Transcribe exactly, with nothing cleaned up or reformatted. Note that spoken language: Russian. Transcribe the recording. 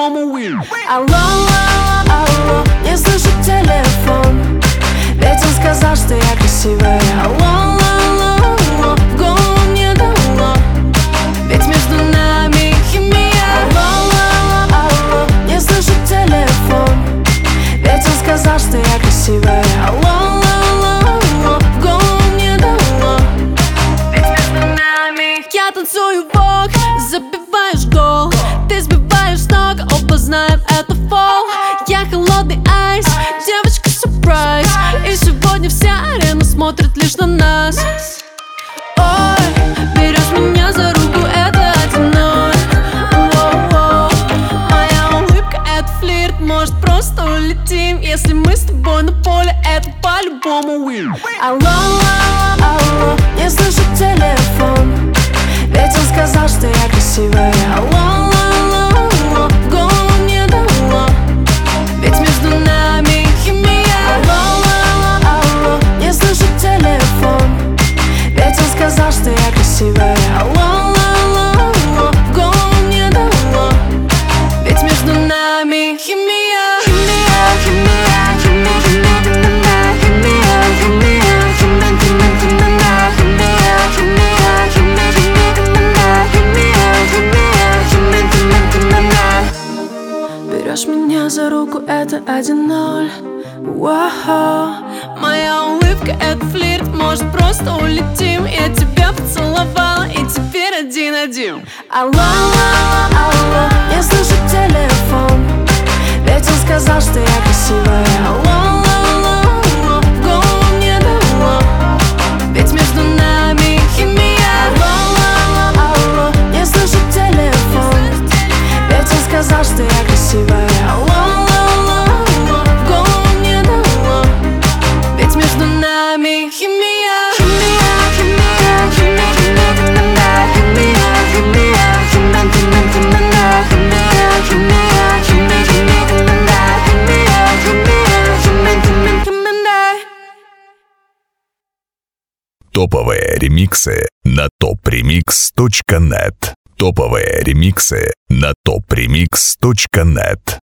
по-любому will. Алло, алло, алло, не слышу телефон, ведь он сказал, что я красивая. Алло, алло, алло, в голову мне дало, ведь между нами химия. Алло, алло, алло, не слышу телефон, ведь он сказал, что я красивая. Алло, алло, алло, в голову мне дало, ведь между нами. Я танцую вок, забиваешь гол, ты сбиваешь с ног, оба знаем это фол. Я холодный айс, девочка сюрприз, и сегодня вся арена смотрит лишь на нас. Ой, берешь меня за руку, это один ноль. Моя улыбка — это флирт, может просто улетим. Если мы с тобой на поле, это по-любому will. Алло, алло, алло, не слышу телефон, ведь он сказал, что я красивая. Алло, алло, алло, в голову мне дало, ведь между нами химия. Алло, алло, алло, не слышу телефон, ведь он сказал, что я красивая. Алло, алло, алло, в голову мне дало, ведь между нами химия. Химия, химия, химия, химия, химия, химия, берешь меня за руку, это один ноль. Моя улыбка — это флирт, может просто улетим. Я тебя поцеловала, и теперь один-один. Алло, алло, алло, не слышу телефон, ведь он сказал, что я красивая. Алло, алло, алло, в голову мне дало, ведь между нами химия. Алло, алло, алло, не слышу телефон, ведь он сказал, что я красивая. Алло, алло, алло, в голову мне дало, ведь между нами химия. Химия, химия, химия, химия, химия, химия, химия, химия, химия, химия, химия, химия. Топовые ремиксы на топремикс точка нет. Топовые ремиксы на топремикс точка нет.